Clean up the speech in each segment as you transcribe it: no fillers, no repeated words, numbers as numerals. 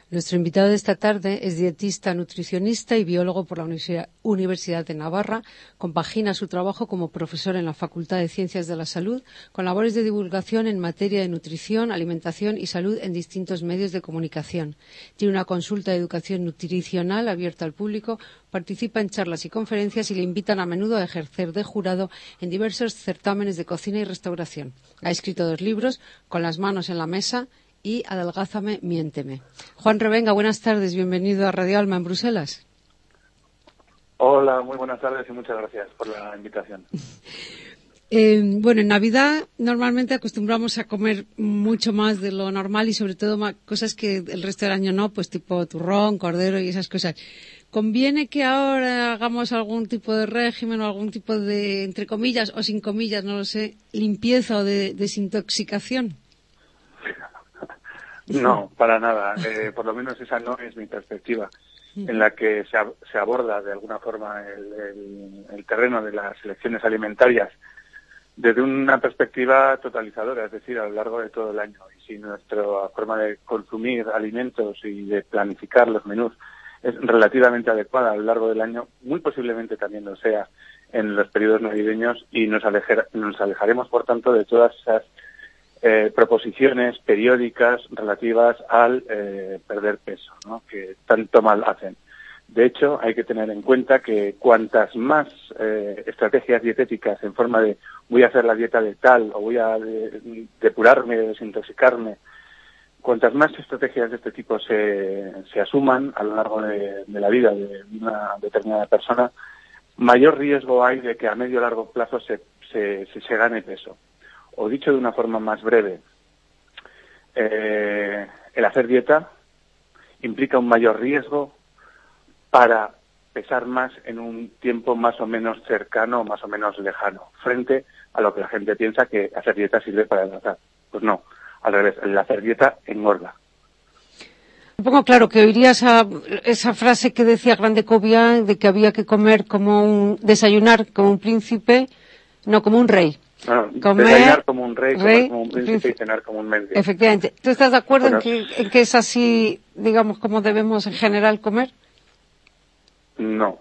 Nuestro invitado de esta tarde es dietista, nutricionista y biólogo por la Universidad de Navarra. Compagina su trabajo como profesor en la Facultad de Ciencias de la Salud con labores de divulgación en materia de nutrición, alimentación y salud en distintos medios de comunicación. Tiene una consulta de educación nutricional abierta al público, participa en charlas y conferencias y le invitan a menudo a ejercer de jurado en diversos certámenes de cocina y restauración. Ha escrito 2 libros, Con las manos en la mesa y Adelgázame, miénteme. Juan Revenga, buenas tardes, bienvenido a Radio Alma en Bruselas. Hola, muy buenas tardes y muchas gracias por la invitación. En Navidad normalmente acostumbramos a comer mucho más de lo normal y sobre todo cosas que el resto del año no, pues tipo turrón, cordero y esas cosas. ¿Conviene que ahora hagamos algún tipo de régimen o algún tipo de, entre comillas o sin comillas, no lo sé, limpieza o de desintoxicación? No, para nada. Por lo menos esa no es mi perspectiva, en la que se aborda de alguna forma el terreno de las elecciones alimentarias desde una perspectiva totalizadora, es decir, a lo largo de todo el año. Y si nuestra forma de consumir alimentos y de planificar los menús es relativamente adecuada a lo largo del año, muy posiblemente también lo sea en los periodos navideños y nos alejaremos, por tanto, de todas esas proposiciones periódicas relativas al perder peso, ¿no?, que tanto mal hacen. De hecho, hay que tener en cuenta que cuantas más estrategias dietéticas en forma de voy a hacer la dieta de tal o voy a depurarme, desintoxicarme, cuantas más estrategias de este tipo se asuman a lo largo de la vida de una determinada persona, mayor riesgo hay de que a medio o largo plazo se gane peso. O dicho de una forma más breve, el hacer dieta implica un mayor riesgo para pesar más en un tiempo más o menos cercano o más o menos lejano, frente a lo que la gente piensa que hacer dieta sirve para adelgazar. Pues no, al revés, el hacer dieta engorda. Supongo, claro, que oirías esa frase que decía Grande Cobian de que había que comer desayunar como un príncipe, no como un rey. No, desayunar como un rey, comer como un príncipe y cenar como un mendigo. Efectivamente. ¿Tú estás de acuerdo en que es así, digamos, como debemos en general comer? No.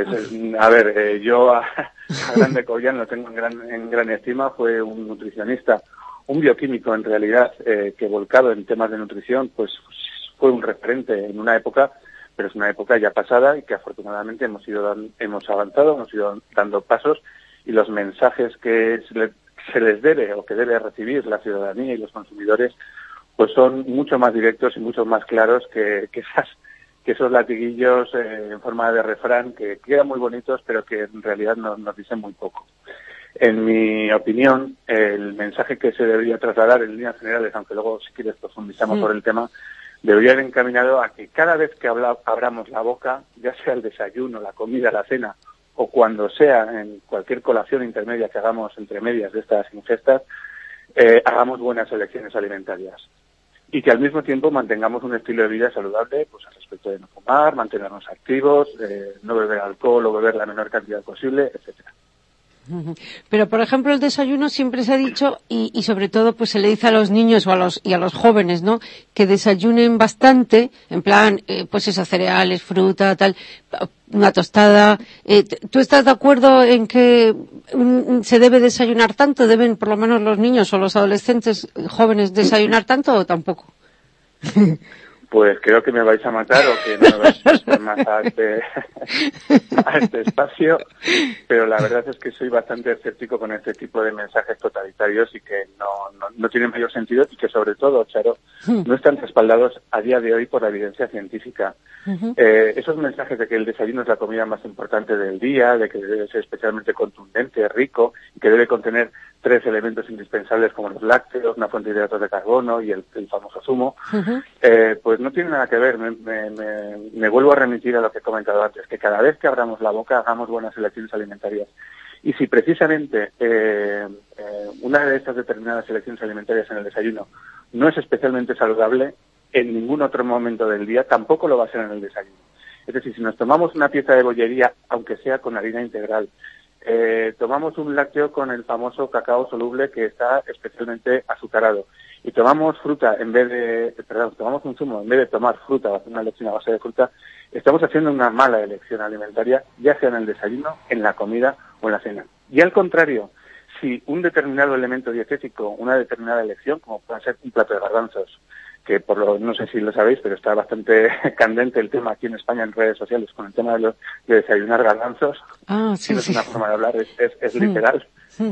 Yo a Grande Cobian lo tengo en gran estima. Fue un nutricionista, un bioquímico en realidad, que volcado en temas de nutrición, pues fue un referente en una época, pero es una época ya pasada y que afortunadamente hemos avanzado, hemos ido dando pasos, y los mensajes que se les debe o que debe recibir la ciudadanía y los consumidores pues son mucho más directos y mucho más claros que esos latiguillos en forma de refrán que quedan muy bonitos pero que en realidad nos dicen muy poco. En mi opinión, el mensaje que se debería trasladar en líneas generales, aunque luego si quieres profundizamos por el tema, debería ir encaminado a que cada vez que abramos la boca, ya sea el desayuno, la comida, la cena, o cuando sea en cualquier colación intermedia que hagamos entre medias de estas ingestas, hagamos buenas elecciones alimentarias. Y que al mismo tiempo mantengamos un estilo de vida saludable, pues al respecto de no fumar, mantenernos activos, no beber alcohol o beber la menor cantidad posible, etcétera. Pero, por ejemplo, el desayuno siempre se ha dicho, y sobre todo pues se le dice a los niños a los jóvenes, ¿no?, que desayunen bastante, en plan, pues eso, cereales, fruta, tal, una tostada. ¿Tú estás de acuerdo en que se debe desayunar tanto? ¿Deben, por lo menos los niños o los adolescentes jóvenes, desayunar tanto o tampoco? Pues creo que me vais a matar o que no me vais a escuchar más a este espacio, pero la verdad es que soy bastante escéptico con este tipo de mensajes totalitarios y que no tienen mayor sentido y que sobre todo, Charo, no están respaldados a día de hoy por la evidencia científica. Esos mensajes de que el desayuno es la comida más importante del día, de que debe ser especialmente contundente, rico, y que debe contener 3 elementos indispensables como los lácteos, una fuente de hidratos de carbono y el famoso zumo, pues no tiene nada que ver. Me vuelvo a remitir a lo que he comentado antes, que cada vez que abramos la boca hagamos buenas elecciones alimentarias. Y si precisamente una de estas determinadas elecciones alimentarias en el desayuno no es especialmente saludable, en ningún otro momento del día tampoco lo va a ser en el desayuno. Es decir, si nos tomamos una pieza de bollería, aunque sea con harina integral, tomamos un lácteo con el famoso cacao soluble que está especialmente azucarado, y tomamos fruta tomamos un zumo en vez de tomar fruta o hacer una elección a base de fruta, estamos haciendo una mala elección alimentaria, ya sea en el desayuno, en la comida o en la cena. Y al contrario, si un determinado elemento dietético, una determinada elección, como puede ser un plato de garbanzos, que no sé si lo sabéis, pero está bastante candente el tema aquí en España en redes sociales con el tema de desayunar garbanzos. Sí, no es una forma de hablar, es literal.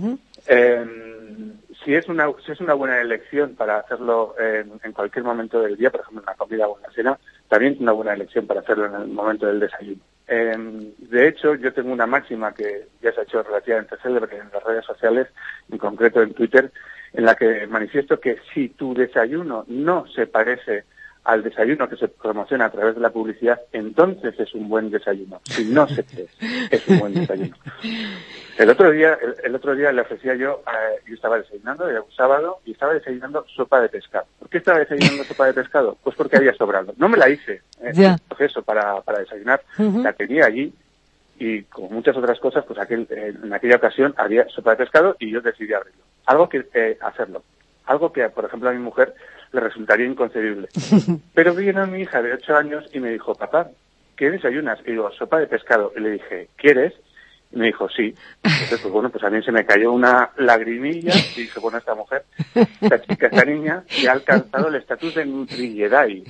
Si es una buena elección para hacerlo en cualquier momento del día, por ejemplo en la comida o en la cena, también es una buena elección para hacerlo en el momento del desayuno. De hecho, yo tengo una máxima que ya se ha hecho relativamente célebre en las redes sociales, en concreto en Twitter, en la que manifiesto que si tu desayuno no se parece al desayuno que se promociona a través de la publicidad, entonces es un buen desayuno. Si no se cree, es un buen desayuno. El otro día le ofrecía yo estaba desayunando, era un sábado, y estaba desayunando sopa de pescado. ¿Por qué estaba desayunando sopa de pescado? Pues porque había sobrado. No me la hice, el proceso para desayunar, la tenía allí, y como muchas otras cosas, pues en aquella ocasión había sopa de pescado y yo decidí abrirlo. Hacerlo. Algo que, por ejemplo, a mi mujer le resultaría inconcebible. Pero vino mi hija de 8 años y me dijo, papá, ¿qué desayunas? Y digo, sopa de pescado. Y le dije, ¿quieres? Y me dijo, sí. Entonces, pues a mí se me cayó una lagrimilla y dije, esta mujer, esta chica, esta niña, ya ha alcanzado el estatus de Nutri-Jedi.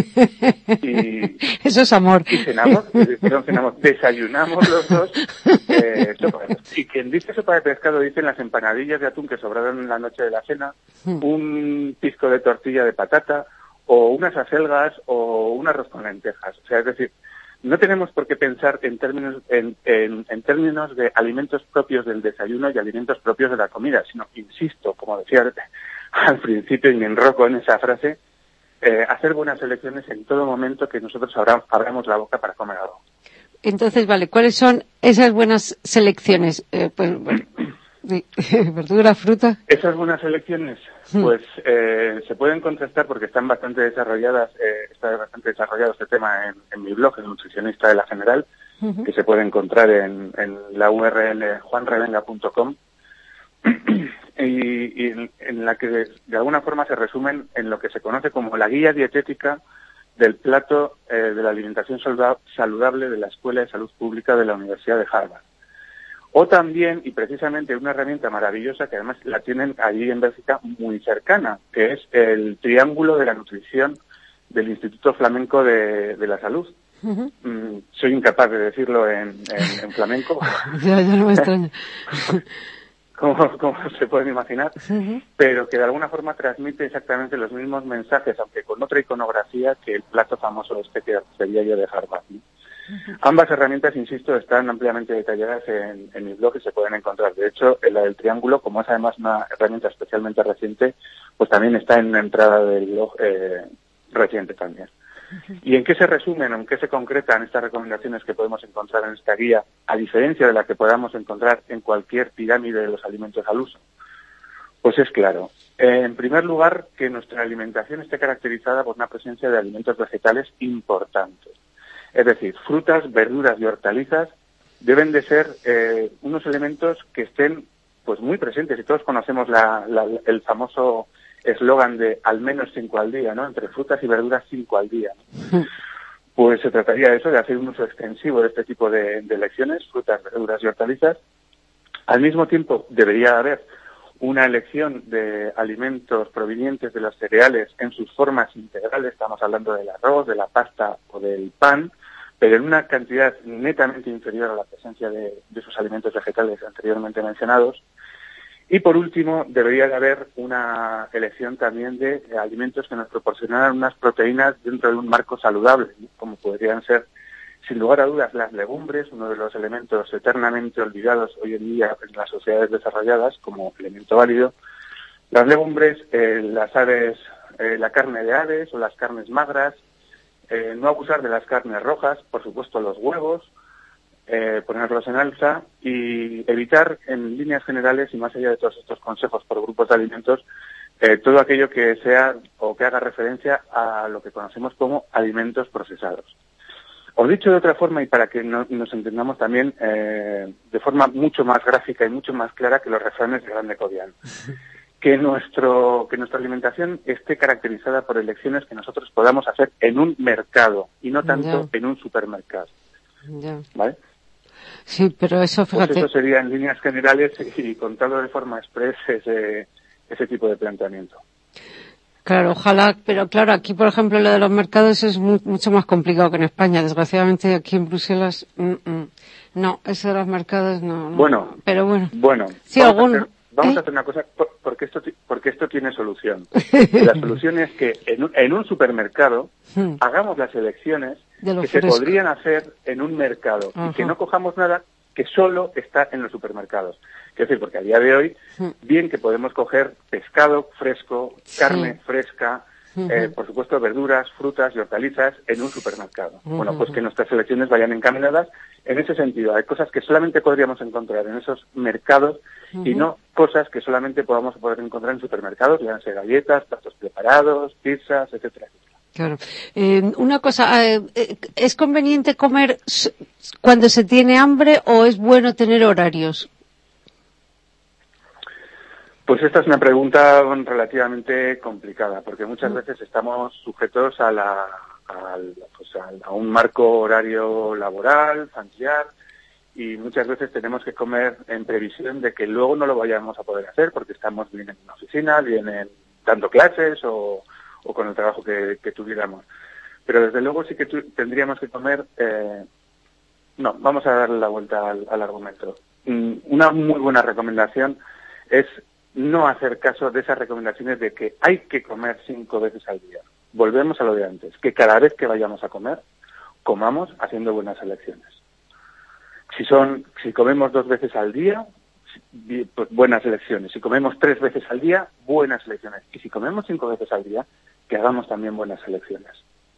Eso es amor. Y desayunamos los dos sopa de pescado. Y quien dice sopa de pescado dicen las empanadillas de atún que sobraron en la noche de la cena, un pisco de tortilla de patata, o unas acelgas, o un arroz con lentejas. O sea, es decir, no tenemos por qué pensar en términos de alimentos propios del desayuno y alimentos propios de la comida, sino, insisto, como decía al principio y me enroco en esa frase, hacer buenas elecciones en todo momento que nosotros abramos la boca para comer algo. Entonces, vale, ¿cuáles son esas buenas selecciones? ¿Verdura, fruta? Esas buenas elecciones, pues se pueden contestar porque están bastante desarrolladas, está bastante desarrollado este tema en mi blog, el nutricionista de la General, que se puede encontrar en la URL juanrevenga.com, y en la que de alguna forma se resumen en lo que se conoce como la guía dietética del plato de la alimentación saludable de la Escuela de Salud Pública de la Universidad de Harvard. O también, y precisamente una herramienta maravillosa que además la tienen allí en Bélgica muy cercana, que es el triángulo de la nutrición del Instituto Flamenco de la Salud. Soy incapaz de decirlo en flamenco. Ya no me extraña. como se pueden imaginar, pero que de alguna forma transmite exactamente los mismos mensajes, aunque con otra iconografía, que el plato famoso que sería yo de Harvard, ¿no? Ambas herramientas, insisto, están ampliamente detalladas en mi blog y se pueden encontrar. De hecho, la del triángulo, como es además una herramienta especialmente reciente, pues también está en la entrada del blog reciente también. ¿Y en qué se resumen, en qué se concretan estas recomendaciones que podemos encontrar en esta guía, a diferencia de la que podamos encontrar en cualquier pirámide de los alimentos al uso? Pues es claro. En primer lugar, que nuestra alimentación esté caracterizada por una presencia de alimentos vegetales importantes. Es decir, frutas, verduras y hortalizas deben de ser unos elementos que estén pues muy presentes. Y todos conocemos el famoso eslogan de al menos 5 al día, ¿no? Entre frutas y verduras 5 al día, ¿no? Pues se trataría de eso, de hacer un uso extensivo de este tipo de elecciones, frutas, verduras y hortalizas. Al mismo tiempo, debería haber una elección de alimentos provenientes de los cereales en sus formas integrales. Estamos hablando del arroz, de la pasta o del pan, pero en una cantidad netamente inferior a la presencia de esos alimentos vegetales anteriormente mencionados. Y por último, debería de haber una elección también de alimentos que nos proporcionaran unas proteínas dentro de un marco saludable, ¿no? Como podrían ser, sin lugar a dudas, las legumbres, uno de los elementos eternamente olvidados hoy en día en las sociedades desarrolladas como elemento válido. Las legumbres, las aves, la carne de aves o las carnes magras, no abusar de las carnes rojas, por supuesto los huevos, ponerlos en alza y evitar en líneas generales y más allá de todos estos consejos por grupos de alimentos, todo aquello que sea o que haga referencia a lo que conocemos como alimentos procesados. Os dicho de otra forma y para que nos entendamos también de forma mucho más gráfica y mucho más clara que los refranes de Grande Codiano. que nuestra alimentación esté caracterizada por elecciones que nosotros podamos hacer en un mercado y no tanto en un supermercado. ¿Vale? Sí, pero eso, fíjate... Pues eso sería en líneas generales y contado de forma express ese tipo de planteamiento. Claro, ojalá, pero claro, aquí, por ejemplo, lo de los mercados es mucho más complicado que en España. Desgraciadamente, aquí en Bruselas, no, eso de los mercados no. Bueno, pero bueno. Sí, vamos a hacer una cosa, porque esto tiene solución. La solución es que en un supermercado hagamos las elecciones que se podrían hacer en un mercado y que no cojamos nada que solo está en los supermercados. Quiero decir, porque a día de hoy, bien que podemos coger pescado fresco, carne fresca, por supuesto verduras, frutas y hortalizas en un supermercado. Bueno, pues que nuestras elecciones vayan encaminadas en ese sentido. Hay cosas que solamente podríamos encontrar en esos mercados y no cosas que solamente podamos poder encontrar en supermercados, ya sean galletas, platos preparados, pizzas, etcétera, etcétera. Claro. Una cosa, ¿es conveniente comer cuando se tiene hambre o es bueno tener horarios? Pues esta es una pregunta relativamente complicada, porque muchas veces estamos sujetos a un marco horario laboral, familiar, y muchas veces tenemos que comer en previsión de que luego no lo vayamos a poder hacer porque estamos bien en una oficina, bien dando clases o con el trabajo que tuviéramos. Pero desde luego sí que tendríamos que comer... No, vamos a darle la vuelta al argumento. Una muy buena recomendación es no hacer caso de esas recomendaciones de que hay que comer 5 veces al día. Volvemos a lo de antes, que cada vez que vayamos a comer, comamos haciendo buenas elecciones. Si comemos 2 veces al día, pues buenas elecciones. Si comemos 3 veces al día, buenas elecciones. Y si comemos 5 veces al día, que hagamos también buenas elecciones.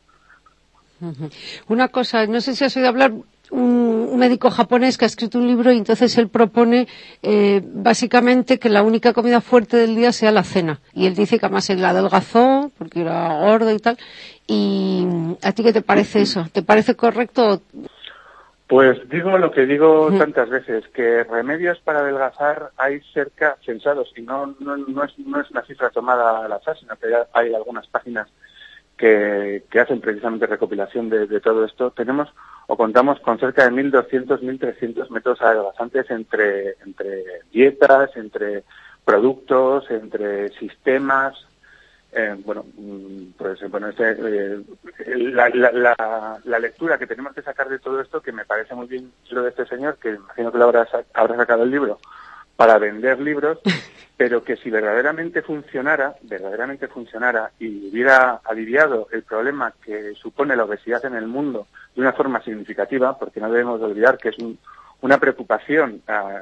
Una cosa, no sé si has oído hablar, un médico japonés que ha escrito un libro y entonces él propone básicamente que la única comida fuerte del día sea la cena. Y él dice que además él adelgazó porque era gordo y tal. ¿Y a ti qué te parece eso? ¿Te parece correcto? Pues digo lo que digo tantas veces, que remedios para adelgazar hay cerca censados, y no es una cifra tomada al azar, sino que ya hay algunas páginas que hacen precisamente recopilación de todo esto. Tenemos o contamos con cerca de 1.200, 1.300 métodos adelgazantes entre dietas, entre productos, entre sistemas. La lectura que tenemos que sacar de todo esto, que me parece muy bien lo de este señor, que imagino que lo habrá sacado el libro para vender libros, pero que si verdaderamente funcionara y hubiera aliviado el problema que supone la obesidad en el mundo de una forma significativa, porque no debemos de olvidar que es una preocupación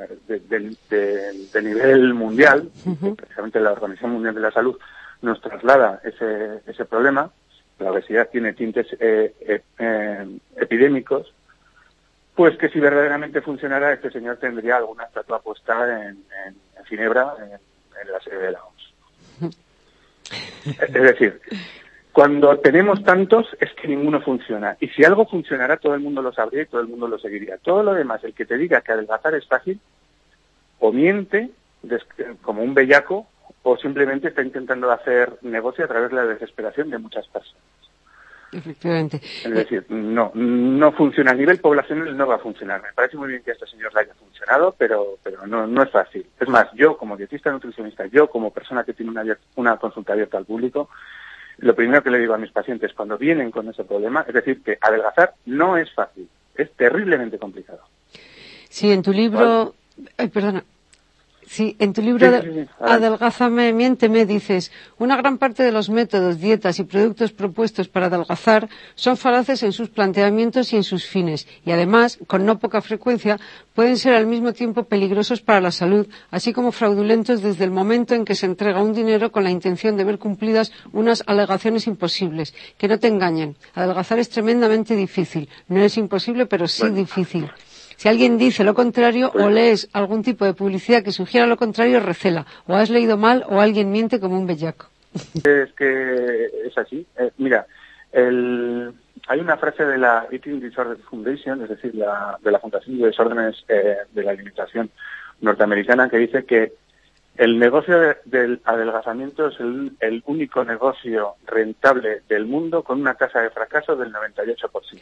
de nivel mundial, precisamente la Organización Mundial de la Salud nos traslada ese problema. La obesidad tiene tintes epidémicos, pues que si verdaderamente funcionara, este señor tendría alguna estatua puesta en Ginebra, en la sede de la OMS. Es decir, cuando tenemos tantos es que ninguno funciona. Y si algo funcionara, todo el mundo lo sabría y todo el mundo lo seguiría. Todo lo demás, el que te diga que adelgazar es fácil, o miente como un bellaco, o simplemente está intentando hacer negocio a través de la desesperación de muchas personas. Efectivamente. Es decir, no funciona. A nivel poblacional no va a funcionar. Me parece muy bien que a este señor le haya funcionado, pero no es fácil. Es más, yo como dietista nutricionista, yo como persona que tiene una consulta abierta al público, lo primero que le digo a mis pacientes cuando vienen con ese problema es decir que adelgazar no es fácil, es terriblemente complicado. Sí, en tu libro... ¿Vale? Ay, perdona. Sí, en tu libro Adelgázame, miénteme, dices, una gran parte de los métodos, dietas y productos propuestos para adelgazar son falaces en sus planteamientos y en sus fines, y además, con no poca frecuencia, pueden ser al mismo tiempo peligrosos para la salud, así como fraudulentos desde el momento en que se entrega un dinero con la intención de ver cumplidas unas alegaciones imposibles. Que no te engañen, adelgazar es tremendamente difícil, no es imposible, pero sí difícil. Si alguien dice lo contrario o lees algún tipo de publicidad que sugiera lo contrario, recela. O has leído mal o alguien miente como un bellaco. Es que es así. Mira, hay una frase de la Eating Disorder Foundation, es decir, de la Fundación de Desórdenes de la Alimentación norteamericana, que dice que El negocio del adelgazamiento es el único negocio rentable del mundo con una tasa de fracaso del 98%.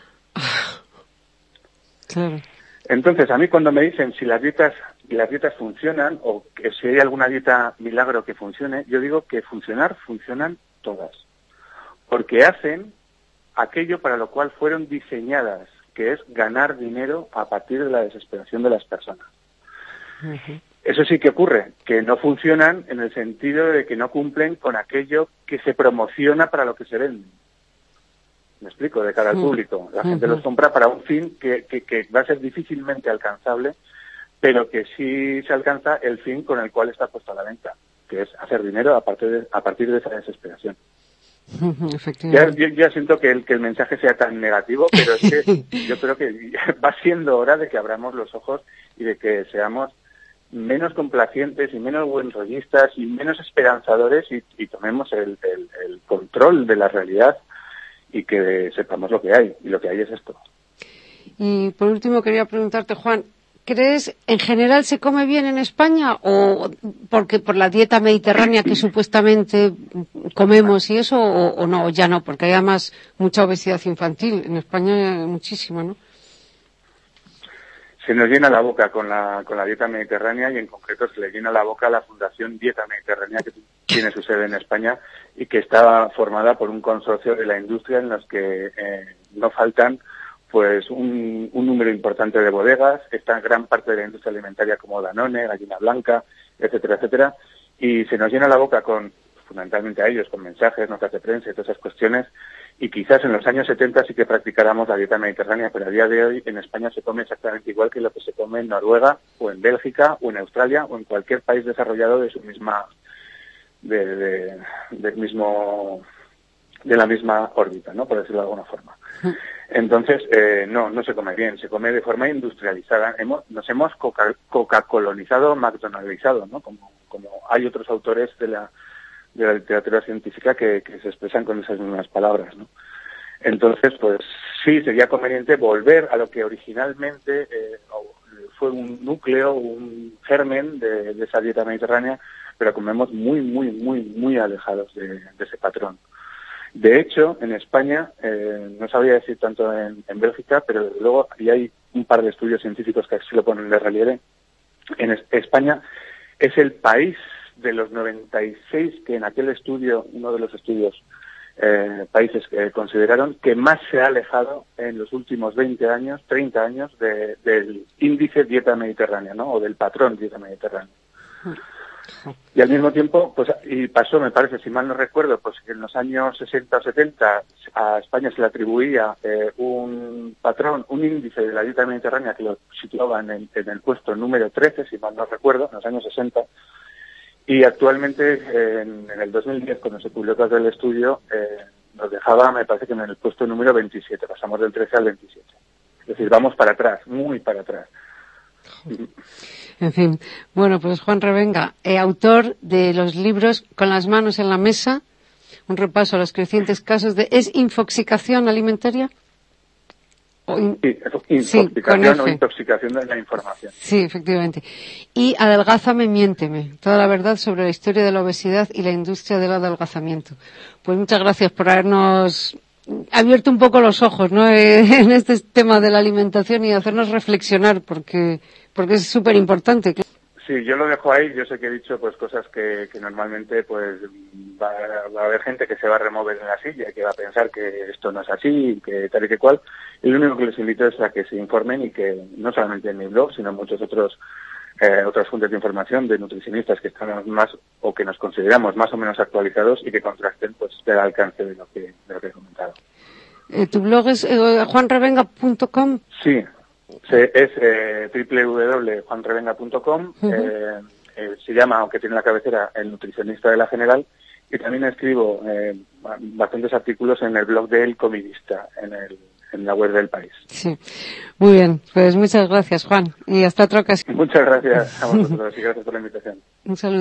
Claro. Entonces, a mí cuando me dicen si las dietas funcionan o que si hay alguna dieta milagro que funcione, yo digo que funcionan todas. Porque hacen aquello para lo cual fueron diseñadas, que es ganar dinero a partir de la desesperación de las personas. Uh-huh. Eso sí que ocurre, que no funcionan en el sentido de que no cumplen con aquello que se promociona para lo que se vende. Me explico, de cara al público. La gente los compra para un fin que va a ser difícilmente alcanzable, pero que sí se alcanza el fin con el cual está puesto a la venta, que es hacer dinero a partir de esa desesperación. Ya siento que el mensaje sea tan negativo, pero es que yo creo que va siendo hora de que abramos los ojos y de que seamos menos complacientes y menos buenrollistas y menos esperanzadores y tomemos el control de la realidad y que sepamos lo que hay, y lo que hay es esto. Y por último quería preguntarte, Juan, ¿crees en general se come bien en España o porque por la dieta mediterránea que supuestamente comemos y eso o no, ya no, porque hay además mucha obesidad infantil, en España muchísima, ¿no? Se nos llena la boca con la dieta mediterránea y en concreto se le llena la boca a la Fundación Dieta Mediterránea que tiene su sede en España y que está formada por un consorcio de la industria en los que no faltan pues un número importante de bodegas, está gran parte de la industria alimentaria como Danone, Gallina Blanca, etcétera, etcétera, y se nos llena la boca fundamentalmente a ellos, con mensajes, notas de prensa y todas esas cuestiones, y quizás en los años 70 sí que practicáramos la dieta mediterránea, pero a día de hoy en España se come exactamente igual que lo que se come en Noruega, o en Bélgica, o en Australia, o en cualquier país desarrollado de la misma órbita, ¿no? Por decirlo de alguna forma. Entonces, no se come bien, se come de forma industrializada. Nos hemos coca-colonizado, McDonaldizado, ¿no? Como hay otros autores de la literatura científica que se expresan con esas mismas palabras, ¿no? Entonces, pues sí, sería conveniente volver a lo que originalmente fue un núcleo, un germen de esa dieta mediterránea, pero comemos muy, muy, muy, muy alejados de ese patrón. De hecho, en España, no sabría decir tanto en Bélgica, pero desde luego, y hay un par de estudios científicos que así lo ponen de relieve, en España es el país de los 96 que en aquel estudio, uno de los estudios países que consideraron que más se ha alejado en los últimos 20 años, 30 años del índice dieta mediterránea, ¿no? O del patrón dieta mediterránea. Y al mismo tiempo, pues, y pasó, me parece, si mal no recuerdo, pues que en los años 60 o 70 a España se le atribuía un patrón, un índice de la dieta mediterránea que lo situaba en el puesto número 13, si mal no recuerdo, en los años 60. Y actualmente, en el 2010, cuando se publicó todo el estudio, nos dejaba, me parece que en el puesto número 27, pasamos del 13 al 27. Es decir, vamos para atrás, muy para atrás. En fin, bueno, pues Juan Revenga, autor de los libros Con las manos en la mesa, un repaso a los crecientes casos de infoxicación alimentaria. Infoxicación o intoxicación de la información. Sí, efectivamente. Y Adelgázame, miénteme, toda la verdad sobre la historia de la obesidad y la industria del adelgazamiento. Pues muchas gracias por habernos abierto un poco los ojos, ¿no? En este tema de la alimentación y hacernos reflexionar, porque es súper importante. Sí, yo lo dejo ahí. Yo sé que he dicho pues cosas que normalmente pues va a haber gente que se va a remover en la silla y que va a pensar que esto no es así, que tal y que cual. Y lo único que les invito es a que se informen y que no solamente en mi blog, sino en muchos otras fuentes de información de nutricionistas que están más o que nos consideramos más o menos actualizados y que contrasten pues el alcance de lo que he comentado. ¿Tu blog es juanrevenga.com? Sí. Es www.juanrevenga.com. Se llama, aunque tiene la cabecera, El Nutricionista de la General, y también escribo bastantes artículos en el blog de El Comidista, en la web del País. Sí, muy bien. Pues muchas gracias, Juan, y hasta otra ocasión. Muchas gracias a vosotros y gracias por la invitación. Un saludo.